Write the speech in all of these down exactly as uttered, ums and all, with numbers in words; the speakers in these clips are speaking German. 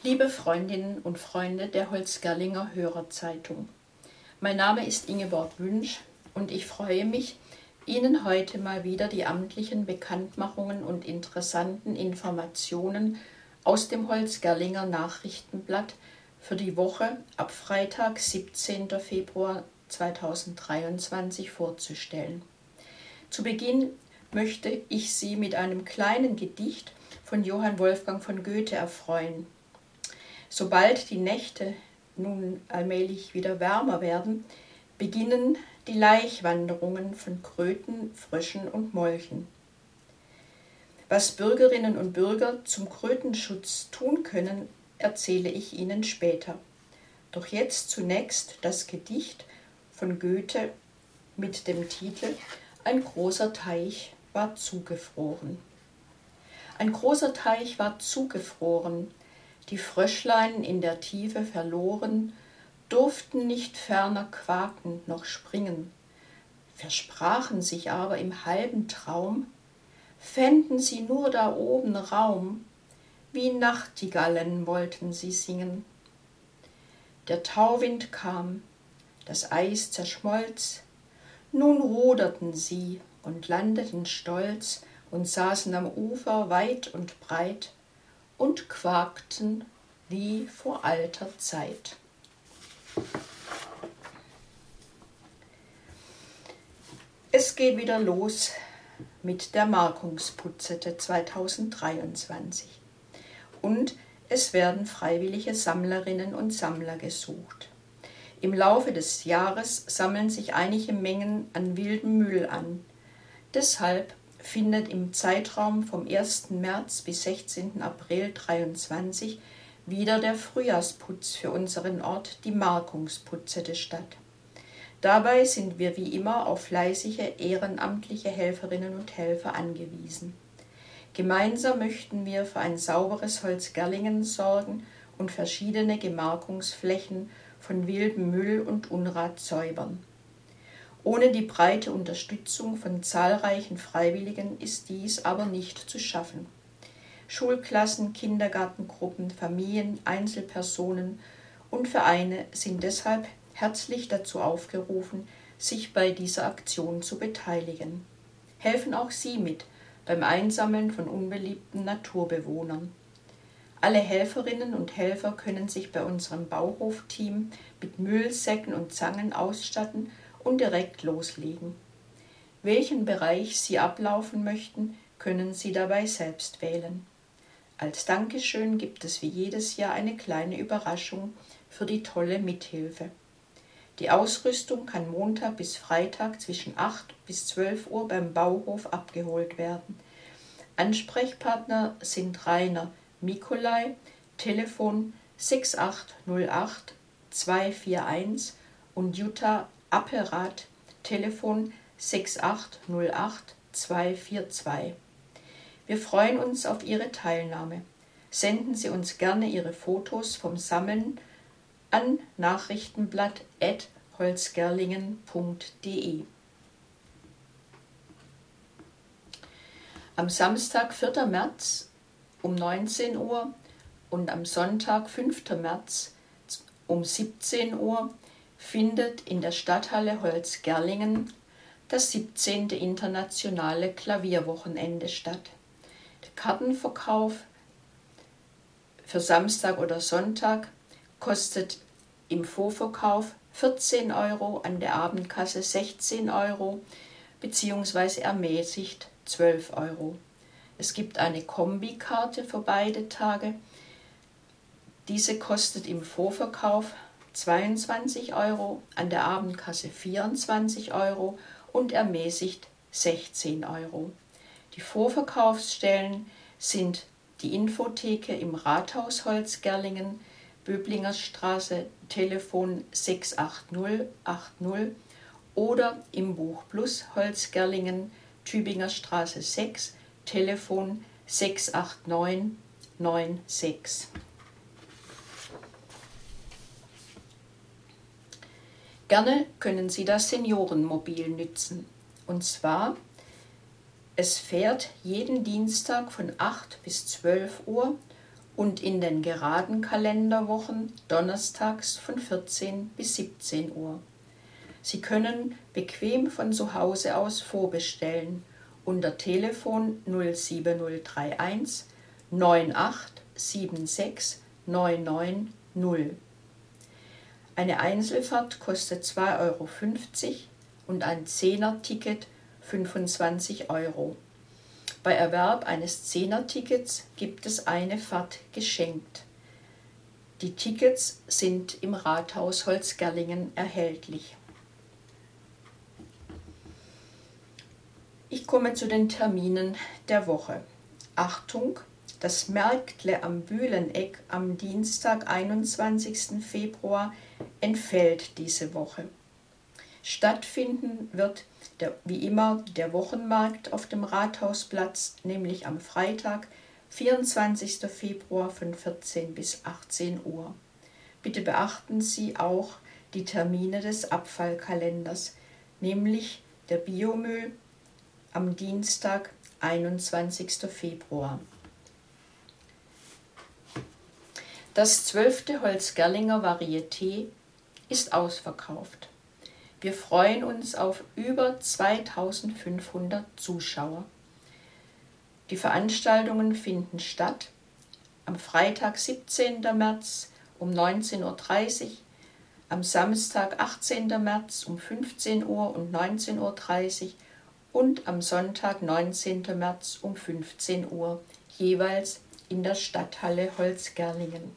Liebe Freundinnen und Freunde der Holzgerlinger Hörerzeitung, mein Name ist Ingeborg Wünsch und ich freue mich, Ihnen heute mal wieder die amtlichen Bekanntmachungen und interessanten Informationen aus dem Holzgerlinger Nachrichtenblatt für die Woche ab Freitag, siebzehnten Februar zweitausenddreiundzwanzig vorzustellen. Zu Beginn möchte ich Sie mit einem kleinen Gedicht von Johann Wolfgang von Goethe erfreuen. Sobald die Nächte nun allmählich wieder wärmer werden, beginnen die Laichwanderungen von Kröten, Fröschen und Molchen. Was Bürgerinnen und Bürger zum Krötenschutz tun können, erzähle ich Ihnen später. Doch jetzt zunächst das Gedicht von Goethe mit dem Titel »Ein großer Teich war zugefroren«. Ein großer Teich war zugefroren, die Fröschlein in der Tiefe verloren, durften nicht ferner quaken noch springen, versprachen sich aber im halben Traum, fänden sie nur da oben Raum, wie Nachtigallen wollten sie singen. Der Tauwind kam, das Eis zerschmolz, nun ruderten sie und landeten stolz und saßen am Ufer weit und breit und quakten wie vor alter Zeit. Es geht wieder los mit der Markungsputzete zweitausenddreiundzwanzig und es werden freiwillige Sammlerinnen und Sammler gesucht. Im Laufe des Jahres sammeln sich einige Mengen an wildem Müll an. Deshalb findet im Zeitraum vom ersten März bis sechzehnten April zweitausenddreiundzwanzig wieder der Frühjahrsputz für unseren Ort, die Markungsputzete, statt. Dabei sind wir wie immer auf fleißige ehrenamtliche Helferinnen und Helfer angewiesen. Gemeinsam möchten wir für ein sauberes Holzgerlingen sorgen und verschiedene Gemarkungsflächen von wildem Müll und Unrat säubern. Ohne die breite Unterstützung von zahlreichen Freiwilligen ist dies aber nicht zu schaffen. Schulklassen, Kindergartengruppen, Familien, Einzelpersonen und Vereine sind deshalb herzlich dazu aufgerufen, sich bei dieser Aktion zu beteiligen. Helfen auch Sie mit beim Einsammeln von unbeliebten Naturbewohnern. Alle Helferinnen und Helfer können sich bei unserem Bauhofteam mit Müllsäcken und Zangen ausstatten und direkt loslegen. Welchen Bereich Sie ablaufen möchten, können Sie dabei selbst wählen. Als Dankeschön gibt es wie jedes Jahr eine kleine Überraschung für die tolle Mithilfe. Die Ausrüstung kann Montag bis Freitag zwischen acht bis zwölf Uhr beim Bauhof abgeholt werden. Ansprechpartner sind Rainer Mikolai, Telefon sechs acht null acht zwei vier eins und Jutta Appelrath, Telefon sechs acht null acht zwei vier zwei. Wir freuen uns auf Ihre Teilnahme. Senden Sie uns gerne Ihre Fotos vom Sammeln an nachrichtenblatt at holzgerlingen punkt de. Am Samstag, vierten März um neunzehn Uhr und am Sonntag, fünften März um siebzehn Uhr findet in der Stadthalle Holzgerlingen das siebzehnte internationale Klavierwochenende statt. Der Kartenverkauf für Samstag oder Sonntag kostet im Vorverkauf vierzehn Euro, an der Abendkasse sechzehn Euro bzw. ermäßigt zwölf Euro. Es gibt eine Kombikarte für beide Tage. Diese kostet im Vorverkauf zweiundzwanzig Euro, an der Abendkasse vierundzwanzig Euro und ermäßigt sechzehn Euro. Die Vorverkaufsstellen sind die Infotheke im Rathaus Holzgerlingen, Böblingerstraße, Telefon sechs acht null acht null oder im Buch Plus Holzgerlingen, Tübingerstraße sechs, Telefon sechs acht neun neun sechs. Gerne können Sie das Seniorenmobil nützen. Und zwar, es fährt jeden Dienstag von acht bis zwölf Uhr und in den geraden Kalenderwochen donnerstags von vierzehn bis siebzehn Uhr. Sie können bequem von zu Hause aus vorbestellen unter Telefon null sieben null drei eins neun acht sieben sechs neun neun null. Eine Einzelfahrt kostet zwei Euro fünfzig und ein Zehner-Ticket fünfundzwanzig Euro. Bei Erwerb eines Zehner-Tickets gibt es eine Fahrt geschenkt. Die Tickets sind im Rathaus Holzgerlingen erhältlich. Ich komme zu den Terminen der Woche. Achtung, das Märktle am Bühleneck am Dienstag, einundzwanzigsten Februar, entfällt diese Woche. Stattfinden wird der, wie immer der Wochenmarkt auf dem Rathausplatz, nämlich am Freitag, vierundzwanzigsten Februar von vierzehn bis achtzehn Uhr. Bitte beachten Sie auch die Termine des Abfallkalenders, nämlich der Biomüll am Dienstag, einundzwanzigsten Februar. Das zwölfte Holzgerlinger Varieté ist ausverkauft. Wir freuen uns auf über zweitausendfünfhundert Zuschauer. Die Veranstaltungen finden statt am Freitag, siebzehnten März um neunzehn Uhr dreißig, am Samstag, achtzehnten März um fünfzehn Uhr und neunzehn Uhr dreißig und am Sonntag, neunzehnten März um fünfzehn Uhr, jeweils in der Stadthalle Holzgerlingen.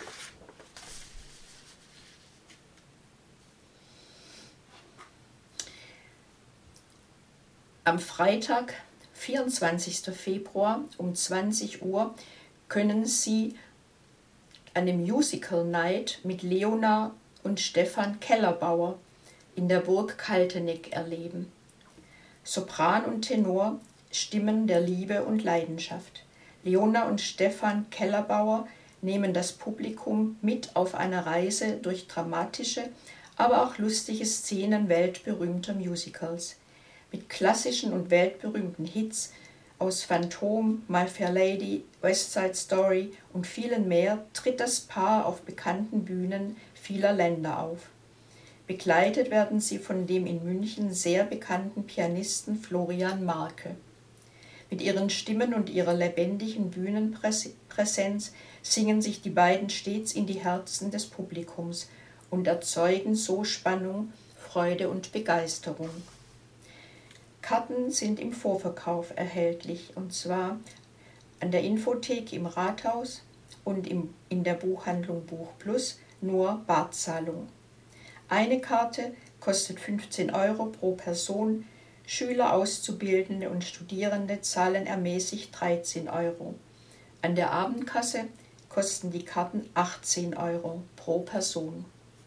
Am Freitag, vierundzwanzigsten Februar um zwanzig Uhr können Sie eine Musical Night mit Leona und Stefan Kellerbauer in der Burg Kalteneck erleben. Sopran und Tenor, Stimmen der Liebe und Leidenschaft. Leona und Stefan Kellerbauer nehmen das Publikum mit auf eine Reise durch dramatische, aber auch lustige Szenen weltberühmter Musicals. Mit klassischen und weltberühmten Hits aus Phantom, My Fair Lady, West Side Story und vielen mehr tritt das Paar auf bekannten Bühnen vieler Länder auf. Begleitet werden sie von dem in München sehr bekannten Pianisten Florian Marke. Mit ihren Stimmen und ihrer lebendigen Bühnenpräsenz singen sich die beiden stets in die Herzen des Publikums und erzeugen so Spannung, Freude und Begeisterung. Karten sind im Vorverkauf erhältlich, und zwar an der Infothek im Rathaus und im, in der Buchhandlung Buch Plus nur Barzahlung. Eine Karte kostet fünfzehn Euro pro Person, Schüler, Auszubildende und Studierende zahlen ermäßigt dreizehn Euro. An der Abendkasse kosten die Karten achtzehn Euro pro Person.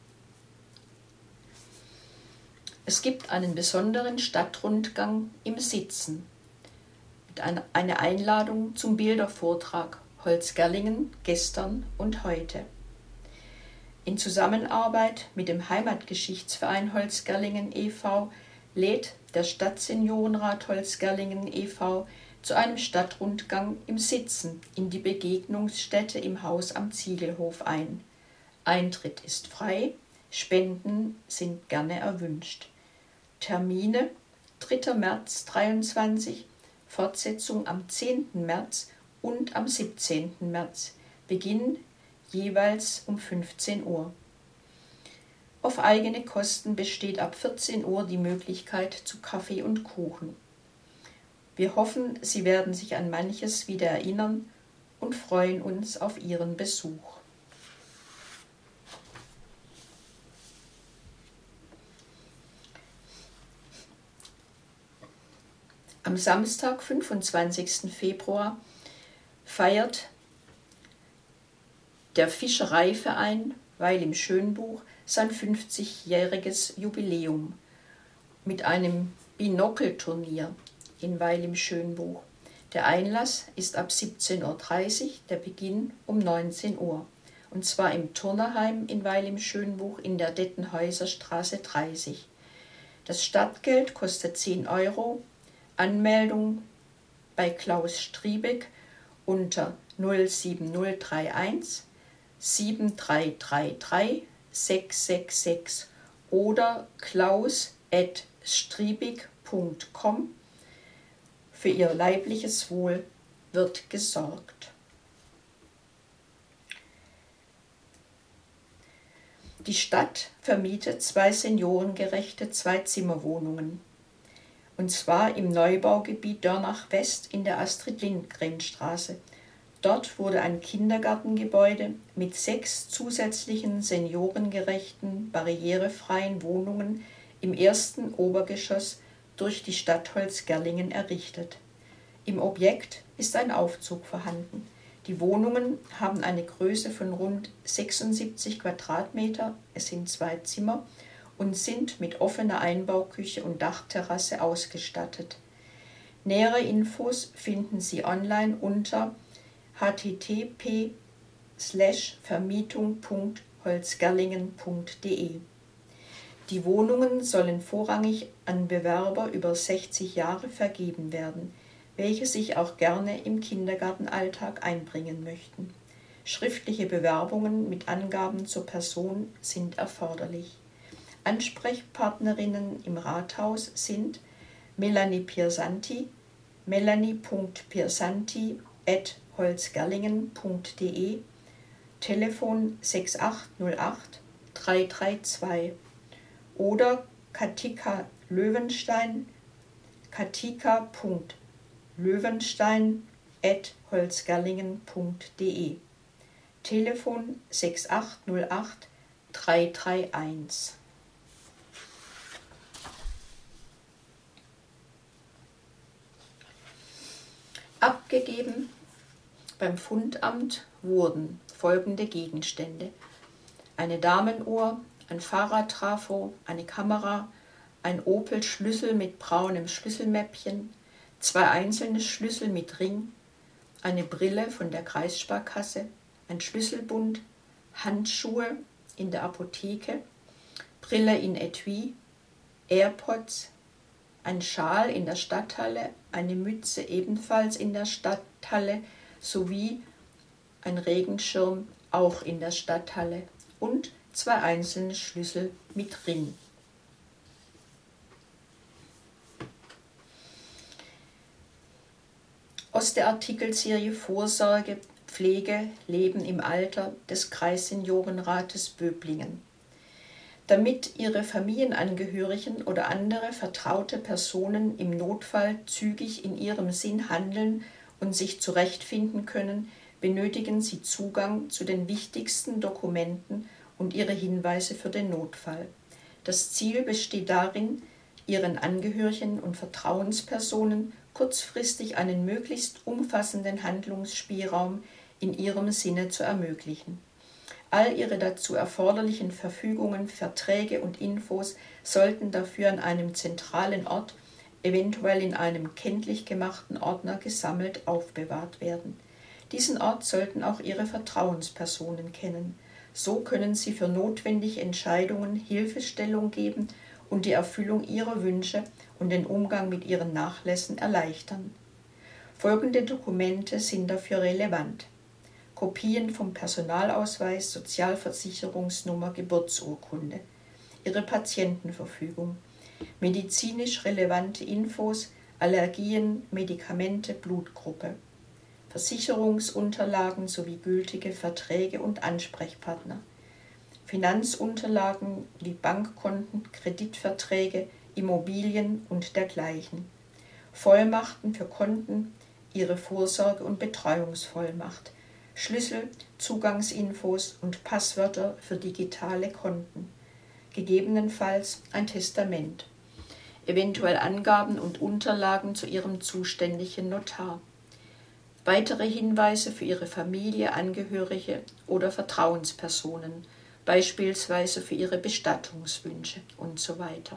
Es gibt einen besonderen Stadtrundgang im Sitzen mit einer eine Einladung zum Bildervortrag Holzgerlingen gestern und heute. In Zusammenarbeit mit dem Heimatgeschichtsverein Holzgerlingen e V lädt der Stadtseniorenrat Holzgerlingen e V zu einem Stadtrundgang im Sitzen in die Begegnungsstätte im Haus am Ziegelhof ein. Eintritt ist frei, Spenden sind gerne erwünscht. Termine: dritter März dreiundzwanzig, Fortsetzung am zehnten März und am siebzehnten März. Beginn jeweils um fünfzehn Uhr. Auf eigene Kosten besteht ab vierzehn Uhr die Möglichkeit zu Kaffee und Kuchen. Wir hoffen, Sie werden sich an manches wieder erinnern und freuen uns auf Ihren Besuch. Am Samstag, fünfundzwanzigsten Februar, feiert der Fischereiverein Weil im Schönbuch sein fünfzigjähriges Jubiläum mit einem Binokelturnier in Weil im Schönbuch. Der Einlass ist ab siebzehn Uhr dreißig, der Beginn um neunzehn Uhr. Und zwar im Turnerheim in Weil im Schönbuch in der Dettenhäuser Straße dreißig. Das Startgeld kostet zehn Euro, Anmeldung bei Klaus Striebeck unter null sieben null drei eins sieben drei drei drei sechs sechs sechs oder klaus at striebig punkt com. Für ihr leibliches Wohl wird gesorgt. Die Stadt vermietet zwei seniorengerechte Zwei-Zimmer-Wohnungen. Und zwar im Neubaugebiet Dörnach West in der Astrid-Lindgren-Straße. Dort wurde ein Kindergartengebäude mit sechs zusätzlichen seniorengerechten, barrierefreien Wohnungen im ersten Obergeschoss durch die Stadt Holzgerlingen errichtet. Im Objekt ist ein Aufzug vorhanden. Die Wohnungen haben eine Größe von rund sechsundsiebzig Quadratmeter, es sind zwei Zimmer, und sind mit offener Einbauküche und Dachterrasse ausgestattet. Nähere Infos finden Sie online unter h t t p slash vermietung punkt holzgerlingen punkt d e. Die Wohnungen sollen vorrangig an Bewerber über sechzig Jahre vergeben werden, welche sich auch gerne im Kindergartenalltag einbringen möchten. Schriftliche Bewerbungen mit Angaben zur Person sind erforderlich. Ansprechpartnerinnen im Rathaus sind Melanie Piersanti, melanie punkt piersanti at holzgerlingen punkt d e, Telefon sechs acht null acht drei drei zwei oder Katika Löwenstein, katika punkt löwenstein at holzgerlingen punkt d e, Telefon sechs acht null acht drei drei eins. Abgegeben beim Fundamt wurden folgende Gegenstände: eine Damenuhr, ein Fahrradtrafo, eine Kamera, ein Opel-Schlüssel mit braunem Schlüsselmäppchen, zwei einzelne Schlüssel mit Ring, eine Brille von der Kreissparkasse, ein Schlüsselbund, Handschuhe in der Apotheke, Brille in Etui, AirPods, ein Schal in der Stadthalle, eine Mütze ebenfalls in der Stadthalle sowie ein Regenschirm auch in der Stadthalle und zwei einzelne Schlüssel mit Ring. Aus der Artikelserie Vorsorge, Pflege, Leben im Alter des Kreisseniorenrates Böblingen. Damit Ihre Familienangehörigen oder andere vertraute Personen im Notfall zügig in Ihrem Sinn handeln und sich zurechtfinden können, benötigen Sie Zugang zu den wichtigsten Dokumenten und Ihre Hinweise für den Notfall. Das Ziel besteht darin, Ihren Angehörigen und Vertrauenspersonen kurzfristig einen möglichst umfassenden Handlungsspielraum in ihrem Sinne zu ermöglichen. All Ihre dazu erforderlichen Verfügungen, Verträge und Infos sollten dafür an einem zentralen Ort, eventuell in einem kenntlich gemachten Ordner gesammelt, aufbewahrt werden. Diesen Ort sollten auch Ihre Vertrauenspersonen kennen. So können Sie für notwendige Entscheidungen Hilfestellung geben und die Erfüllung Ihrer Wünsche und den Umgang mit Ihren Nachlässen erleichtern. Folgende Dokumente sind dafür relevant: Kopien vom Personalausweis, Sozialversicherungsnummer, Geburtsurkunde, Ihre Patientenverfügung, medizinisch relevante Infos, Allergien, Medikamente, Blutgruppe, Versicherungsunterlagen sowie gültige Verträge und Ansprechpartner, Finanzunterlagen wie Bankkonten, Kreditverträge, Immobilien und dergleichen, Vollmachten für Konten, Ihre Vorsorge- und Betreuungsvollmacht, Schlüssel, Zugangsinfos und Passwörter für digitale Konten, gegebenenfalls ein Testament, eventuell Angaben und Unterlagen zu Ihrem zuständigen Notar, weitere Hinweise für Ihre Familie, Angehörige oder Vertrauenspersonen, beispielsweise für Ihre Bestattungswünsche und so weiter.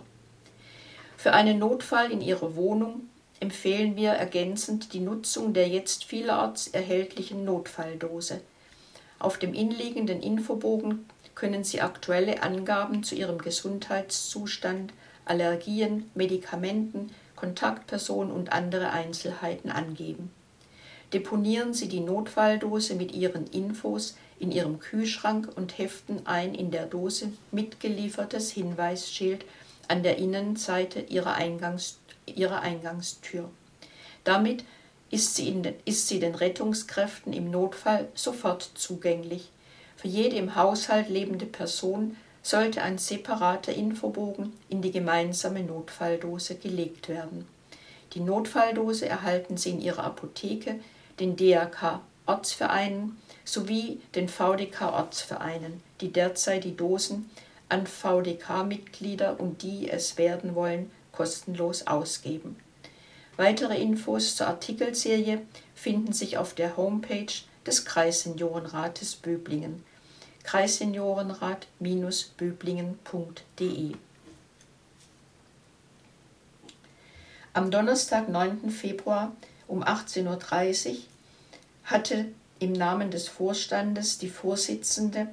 Für einen Notfall in Ihrer Wohnung empfehlen wir ergänzend die Nutzung der jetzt vielerorts erhältlichen Notfalldose. Auf dem inliegenden Infobogen können Sie aktuelle Angaben zu Ihrem Gesundheitszustand, Allergien, Medikamenten, Kontaktpersonen und andere Einzelheiten angeben. deponieren Sie die Notfalldose mit Ihren Infos in Ihrem Kühlschrank und heften ein in der Dose mitgeliefertes Hinweisschild an der Innenseite Ihrer, Eingangs, Ihrer Eingangstür. Damit ist sie, in den, ist sie den Rettungskräften im Notfall sofort zugänglich. Für jede im Haushalt lebende Person sollte ein separater Infobogen in die gemeinsame Notfalldose gelegt werden. Die Notfalldose erhalten Sie in Ihrer Apotheke, den D R K-Ortsvereinen sowie den V D K-Ortsvereinen, die derzeit die Dosen an V D K-Mitglieder und die es werden wollen, kostenlos ausgeben. Weitere Infos zur Artikelserie finden sich auf der Homepage des Kreisseniorenrates Böblingen, kreisseniorenrat Bindestrich böblingen punkt de. Am Donnerstag, neunten Februar um achtzehn Uhr dreißig hatte im Namen des Vorstandes die Vorsitzende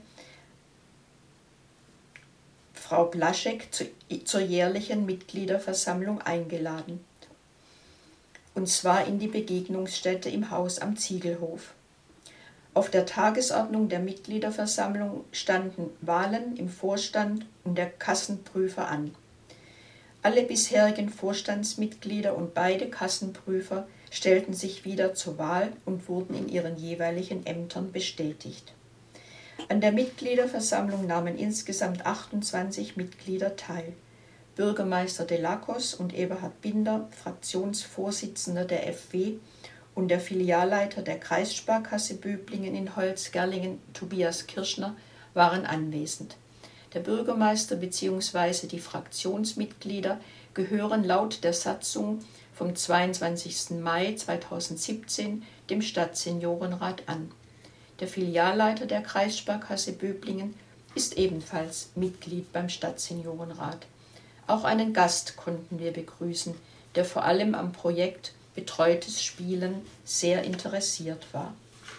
Frau Blaschek zur jährlichen Mitgliederversammlung eingeladen, und zwar in die Begegnungsstätte im Haus am Ziegelhof. Auf der Tagesordnung der Mitgliederversammlung standen Wahlen im Vorstand und der Kassenprüfer an. Alle bisherigen Vorstandsmitglieder und beide Kassenprüfer stellten sich wieder zur Wahl und wurden in ihren jeweiligen Ämtern bestätigt. An der Mitgliederversammlung nahmen insgesamt achtundzwanzig Mitglieder teil. Bürgermeister Delakos und Eberhard Binder, Fraktionsvorsitzender der F W, und der Filialleiter der Kreissparkasse Böblingen in Holzgerlingen, Tobias Kirschner, waren anwesend. Der Bürgermeister bzw. die Fraktionsmitglieder gehören laut der Satzung vom zweiundzwanzigsten Mai zweitausendsiebzehn dem Stadtseniorenrat an. Der Filialleiter der Kreissparkasse Böblingen ist ebenfalls Mitglied beim Stadtseniorenrat. Auch einen Gast konnten wir begrüßen, der vor allem am Projekt Betreutes Spielen sehr interessiert war.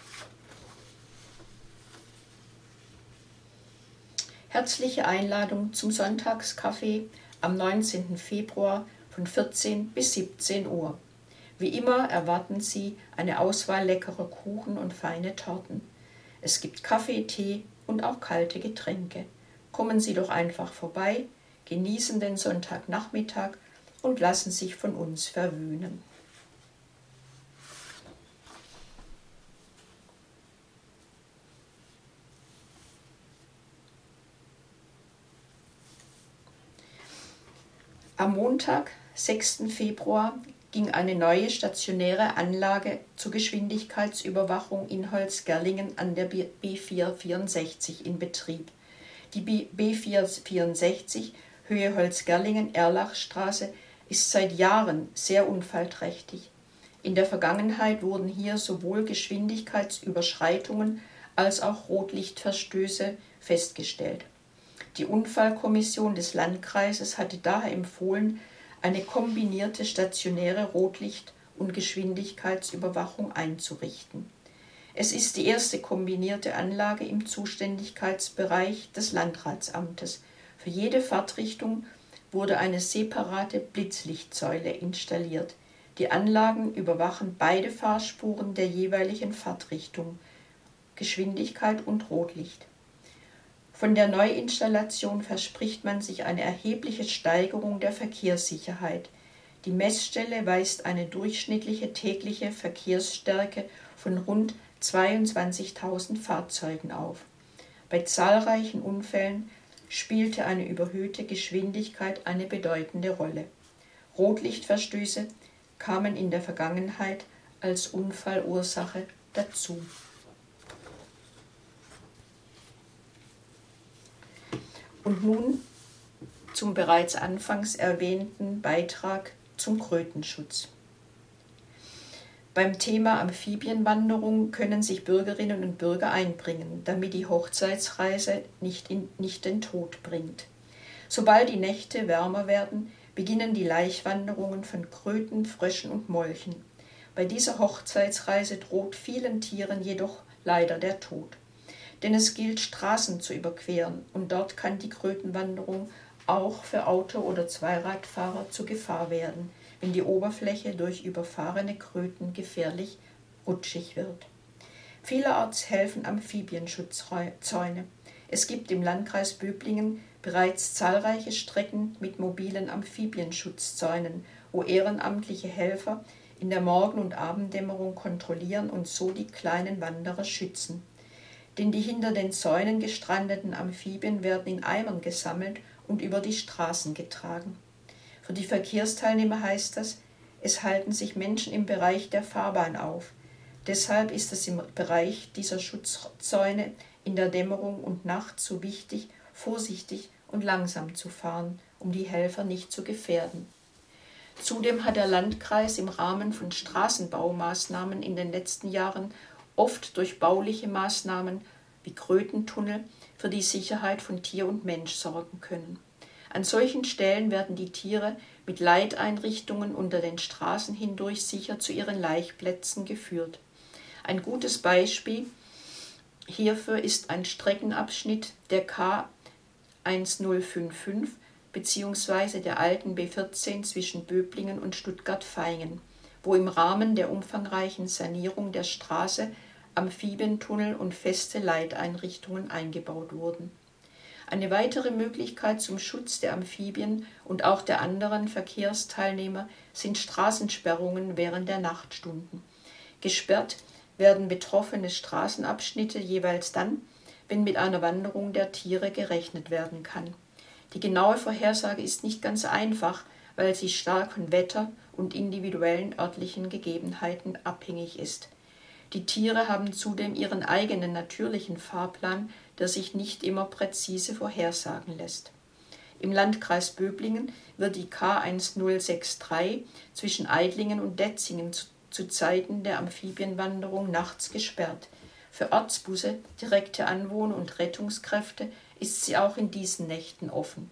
Herzliche Einladung zum Sonntagskaffee am neunzehnten Februar von vierzehn bis siebzehn Uhr. Wie immer erwarten Sie eine Auswahl leckerer Kuchen und feine Torten. Es gibt Kaffee, Tee und auch kalte Getränke. Kommen Sie doch einfach vorbei, genießen den Sonntagnachmittag und lassen sich von uns verwöhnen. Am Montag, sechsten Februar, ging eine neue stationäre Anlage zur Geschwindigkeitsüberwachung in Holzgerlingen an der B vierhundertvierundsechzig in Betrieb. Die B vierhundertvierundsechzig Höhe Holzgerlingen-Erlachstraße ist seit Jahren sehr unfallträchtig. In der Vergangenheit wurden hier sowohl Geschwindigkeitsüberschreitungen als auch Rotlichtverstöße festgestellt. Die Unfallkommission des Landkreises hatte daher empfohlen, eine kombinierte stationäre Rotlicht- und Geschwindigkeitsüberwachung einzurichten. Es ist die erste kombinierte Anlage im Zuständigkeitsbereich des Landratsamtes. Für jede Fahrtrichtung wurde eine separate Blitzlichtsäule installiert. Die Anlagen überwachen beide Fahrspuren der jeweiligen Fahrtrichtung, Geschwindigkeit und Rotlicht. Von der Neuinstallation verspricht man sich eine erhebliche Steigerung der Verkehrssicherheit. Die Messstelle weist eine durchschnittliche tägliche Verkehrsstärke von rund zweiundzwanzigtausend Fahrzeugen auf. Bei zahlreichen Unfällen spielte eine überhöhte Geschwindigkeit eine bedeutende Rolle. Rotlichtverstöße kamen in der Vergangenheit als Unfallursache dazu. Und nun zum bereits anfangs erwähnten Beitrag zum Krötenschutz. Beim Thema Amphibienwanderung können sich Bürgerinnen und Bürger einbringen, damit die Hochzeitsreise nicht, in, nicht den Tod bringt. Sobald die Nächte wärmer werden, beginnen die Laichwanderungen von Kröten, Fröschen und Molchen. Bei dieser Hochzeitsreise droht vielen Tieren jedoch leider der Tod. Denn es gilt, Straßen zu überqueren, und dort kann die Krötenwanderung auch für Auto- oder Zweiradfahrer zur Gefahr werden, wenn die Oberfläche durch überfahrene Kröten gefährlich rutschig wird. Vielerorts helfen Amphibienschutzzäune. Es gibt im Landkreis Böblingen bereits zahlreiche Strecken mit mobilen Amphibienschutzzäunen, wo ehrenamtliche Helfer in der Morgen- und Abenddämmerung kontrollieren und so die kleinen Wanderer schützen. Denn die hinter den Zäunen gestrandeten Amphibien werden in Eimern gesammelt und über die Straßen getragen. Für die Verkehrsteilnehmer heißt das, es halten sich Menschen im Bereich der Fahrbahn auf. Deshalb ist es im Bereich dieser Schutzzäune in der Dämmerung und Nacht so wichtig, vorsichtig und langsam zu fahren, um die Helfer nicht zu gefährden. Zudem hat der Landkreis im Rahmen von Straßenbaumaßnahmen in den letzten Jahren oft durch bauliche Maßnahmen wie Krötentunnel für die Sicherheit von Tier und Mensch sorgen können. An solchen Stellen werden die Tiere mit Leiteinrichtungen unter den Straßen hindurch sicher zu ihren Laichplätzen geführt. Ein gutes Beispiel hierfür ist ein Streckenabschnitt der K null fünf fünf bzw. der alten B vierzehn zwischen Böblingen und Stuttgart-Vaihingen, wo im Rahmen der umfangreichen Sanierung der Straße Amphibientunnel und feste Leiteinrichtungen eingebaut wurden. Eine weitere Möglichkeit zum Schutz der Amphibien und auch der anderen Verkehrsteilnehmer sind Straßensperrungen während der Nachtstunden. Gesperrt werden betroffene Straßenabschnitte jeweils dann, wenn mit einer Wanderung der Tiere gerechnet werden kann. Die genaue Vorhersage ist nicht ganz einfach, weil sie stark von Wetter und individuellen örtlichen Gegebenheiten abhängig ist. Die Tiere haben zudem ihren eigenen natürlichen Fahrplan, der sich nicht immer präzise vorhersagen lässt. Im Landkreis Böblingen wird die K null sechs drei zwischen Eidlingen und Detzingen zu, zu Zeiten der Amphibienwanderung nachts gesperrt. Für Ortsbusse, direkte Anwohner und Rettungskräfte ist sie auch in diesen Nächten offen.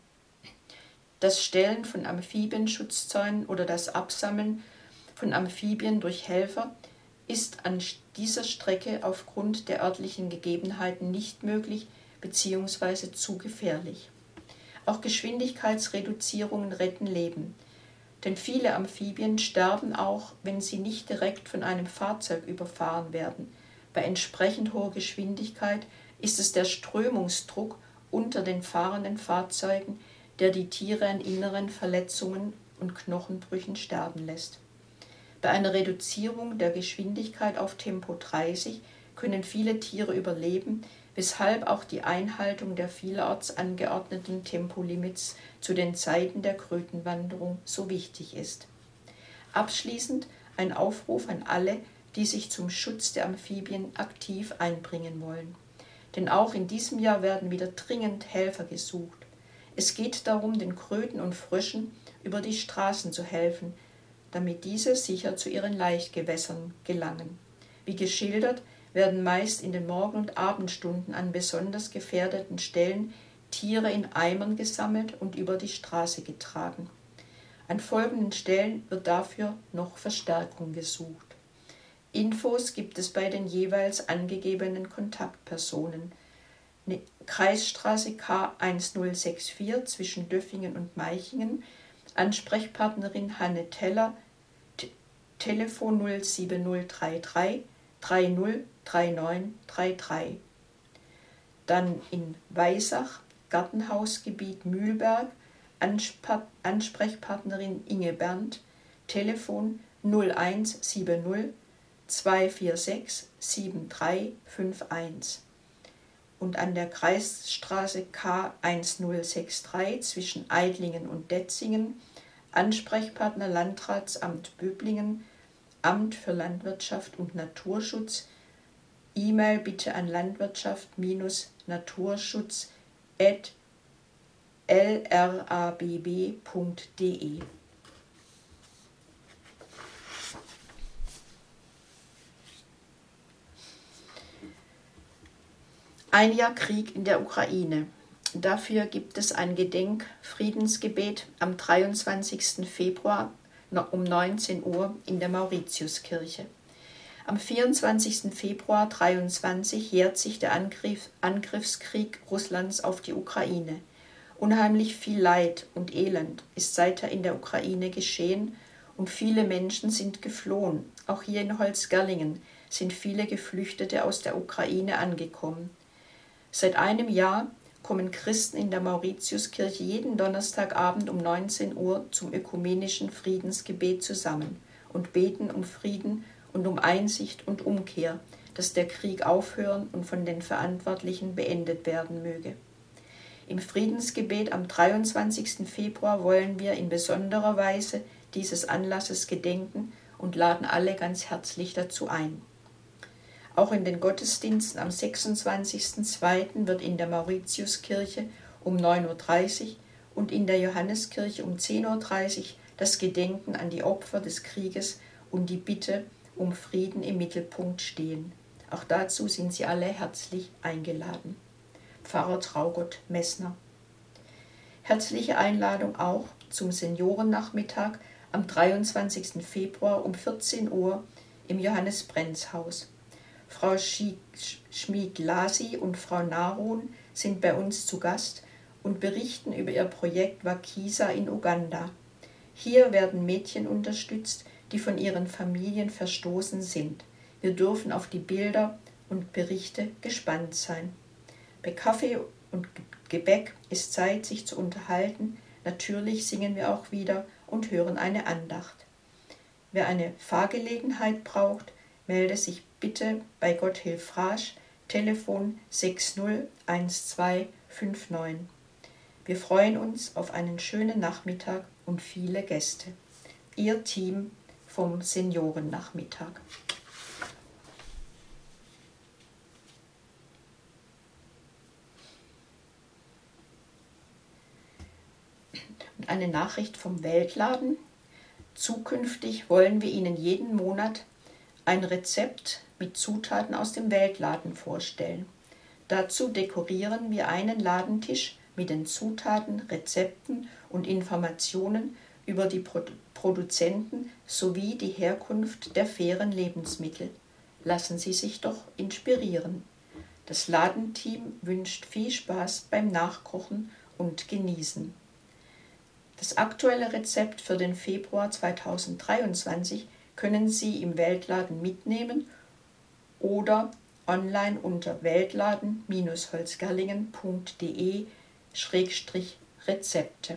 Das Stellen von Amphibienschutzzäunen oder das Absammeln von Amphibien durch Helfer ist an dieser Strecke aufgrund der örtlichen Gegebenheiten nicht möglich bzw. zu gefährlich. Auch Geschwindigkeitsreduzierungen retten Leben, denn viele Amphibien sterben auch, wenn sie nicht direkt von einem Fahrzeug überfahren werden. Bei entsprechend hoher Geschwindigkeit ist es der Strömungsdruck unter den fahrenden Fahrzeugen, der die Tiere an inneren Verletzungen und Knochenbrüchen sterben lässt. Bei einer Reduzierung der Geschwindigkeit auf Tempo dreißig können viele Tiere überleben, weshalb auch die Einhaltung der vielerorts angeordneten Tempolimits zu den Zeiten der Krötenwanderung so wichtig ist. Abschließend ein Aufruf an alle, die sich zum Schutz der Amphibien aktiv einbringen wollen. Denn auch in diesem Jahr werden wieder dringend Helfer gesucht. Es geht darum, den Kröten und Fröschen über die Straßen zu helfen, damit diese sicher zu ihren Laichgewässern gelangen. Wie geschildert, werden meist in den Morgen- und Abendstunden an besonders gefährdeten Stellen Tiere in Eimern gesammelt und über die Straße getragen. An folgenden Stellen wird dafür noch Verstärkung gesucht. Infos gibt es bei den jeweils angegebenen Kontaktpersonen. Kreisstraße K null sechs vier zwischen Döffingen und Meichingen, Ansprechpartnerin Hanne Teller, T- Telefon null sieben null drei drei drei null drei neun drei drei. Dann in Weisach, Gartenhausgebiet Mühlberg, Ansp- Ansprechpartnerin Inge Berndt, Telefon null eins sieben null zwei vier sechs sieben drei fünf eins. Und an der Kreisstraße K null sechs drei zwischen Eidlingen und Detzingen, Ansprechpartner Landratsamt Böblingen, Amt für Landwirtschaft und Naturschutz, E-Mail bitte an landwirtschaft-naturschutz at l r a b b punkt d e. Ein Jahr Krieg in der Ukraine. Dafür gibt es ein Gedenkfriedensgebet am dreiundzwanzigsten Februar um neunzehn Uhr in der Mauritiuskirche. Am vierundzwanzigsten Februar zweitausenddreiundzwanzig jährt sich der Angriff, Angriffskrieg Russlands auf die Ukraine. Unheimlich viel Leid und Elend ist seither in der Ukraine geschehen und viele Menschen sind geflohen. Auch hier in Holzgerlingen sind viele Geflüchtete aus der Ukraine angekommen. Seit einem Jahr kommen Christen in der Mauritiuskirche jeden Donnerstagabend um neunzehn Uhr zum ökumenischen Friedensgebet zusammen und beten um Frieden und um Einsicht und Umkehr, dass der Krieg aufhören und von den Verantwortlichen beendet werden möge. Im Friedensgebet am dreiundzwanzigsten Februar wollen wir in besonderer Weise dieses Anlasses gedenken und laden alle ganz herzlich dazu ein. Auch in den Gottesdiensten am sechsundzwanzigsten zweiten wird in der Mauritiuskirche um neun Uhr dreißig und in der Johanneskirche um zehn Uhr dreißig das Gedenken an die Opfer des Krieges und die Bitte um Frieden im Mittelpunkt stehen. Auch dazu sind Sie alle herzlich eingeladen. Pfarrer Traugott Messner. Herzliche Einladung auch zum Seniorennachmittag am dreiundzwanzigsten Februar um vierzehn Uhr im Johannes-Brenz-Haus. Frau Schmied-Lasi und Frau Narun sind bei uns zu Gast und berichten über ihr Projekt Wakisa in Uganda. Hier werden Mädchen unterstützt, die von ihren Familien verstoßen sind. Wir dürfen auf die Bilder und Berichte gespannt sein. Bei Kaffee und Gebäck ist Zeit, sich zu unterhalten. Natürlich singen wir auch wieder und hören eine Andacht. Wer eine Fahrgelegenheit braucht, melde sich bitte bei Gotthilf Rasch, Telefon sechs null eins zwei fünf neun. Wir freuen uns auf einen schönen Nachmittag und viele Gäste. Ihr Team vom Seniorennachmittag. Und eine Nachricht vom Weltladen. Zukünftig wollen wir Ihnen jeden Monat ein Rezept mit Zutaten aus dem Weltladen vorstellen. Dazu dekorieren wir einen Ladentisch mit den Zutaten, Rezepten und Informationen über die Produzenten sowie die Herkunft der fairen Lebensmittel. Lassen Sie sich doch inspirieren. Das Ladenteam wünscht viel Spaß beim Nachkochen und Genießen. Das aktuelle Rezept für den Februar zweitausenddreiundzwanzig können Sie im Weltladen mitnehmen oder online unter weltladen Bindestrich holzgerlingen punkt de Schrägstrich Rezepte.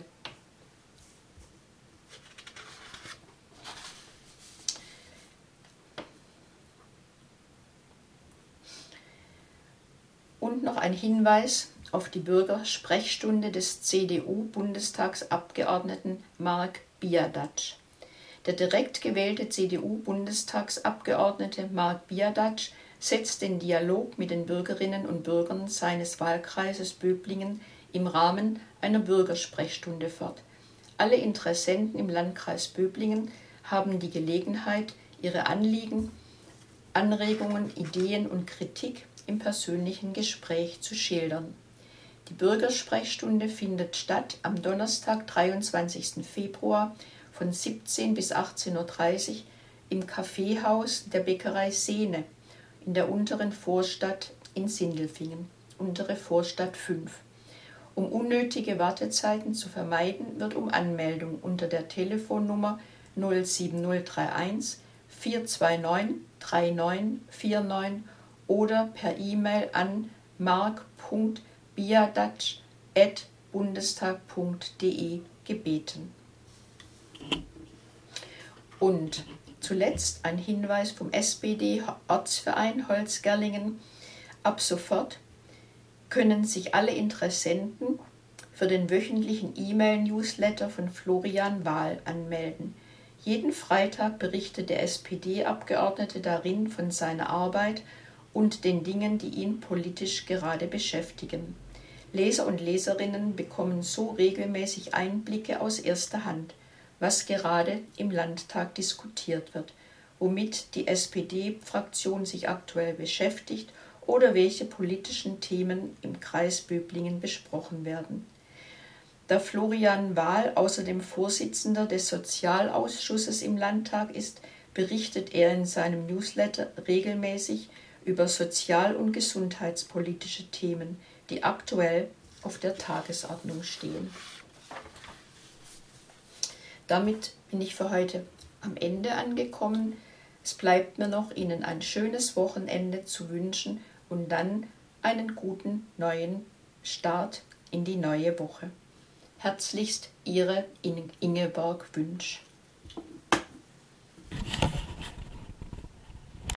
Und noch ein Hinweis auf die Bürgersprechstunde des C D U-Bundestagsabgeordneten Mark Biadac. Der direkt gewählte C D U-Bundestagsabgeordnete Mark Biadac setzt den Dialog mit den Bürgerinnen und Bürgern seines Wahlkreises Böblingen im Rahmen einer Bürgersprechstunde fort. Alle Interessenten im Landkreis Böblingen haben die Gelegenheit, ihre Anliegen, Anregungen, Ideen und Kritik im persönlichen Gespräch zu schildern. Die Bürgersprechstunde findet statt am Donnerstag, dreiundzwanzigsten Februar von siebzehn bis achtzehn Uhr dreißig im Kaffeehaus der Bäckerei Sehne in der unteren Vorstadt in Sindelfingen, untere Vorstadt fünf. Um unnötige Wartezeiten zu vermeiden, wird um Anmeldung unter der Telefonnummer null sieben null drei eins vier zwei neun drei neun vier neun oder per E-Mail an mark punkt biadac at bundestag punkt de gebeten. Und zuletzt ein Hinweis vom S P D-Ortsverein Holzgerlingen. Ab sofort können sich alle Interessenten für den wöchentlichen E-Mail-Newsletter von Florian Wahl anmelden. Jeden Freitag berichtet der S P D-Abgeordnete darin von seiner Arbeit und den Dingen, die ihn politisch gerade beschäftigen. Leser und Leserinnen bekommen so regelmäßig Einblicke aus erster Hand, was gerade im Landtag diskutiert wird, womit die S P D-Fraktion sich aktuell beschäftigt oder welche politischen Themen im Kreis Böblingen besprochen werden. Da Florian Wahl außerdem Vorsitzender des Sozialausschusses im Landtag ist, berichtet er in seinem Newsletter regelmäßig über sozial- und gesundheitspolitische Themen, die aktuell auf der Tagesordnung stehen. Damit bin ich für heute am Ende angekommen. Es bleibt mir noch, Ihnen ein schönes Wochenende zu wünschen und dann einen guten neuen Start in die neue Woche. Herzlichst Ihre Ingeborg Wünsch.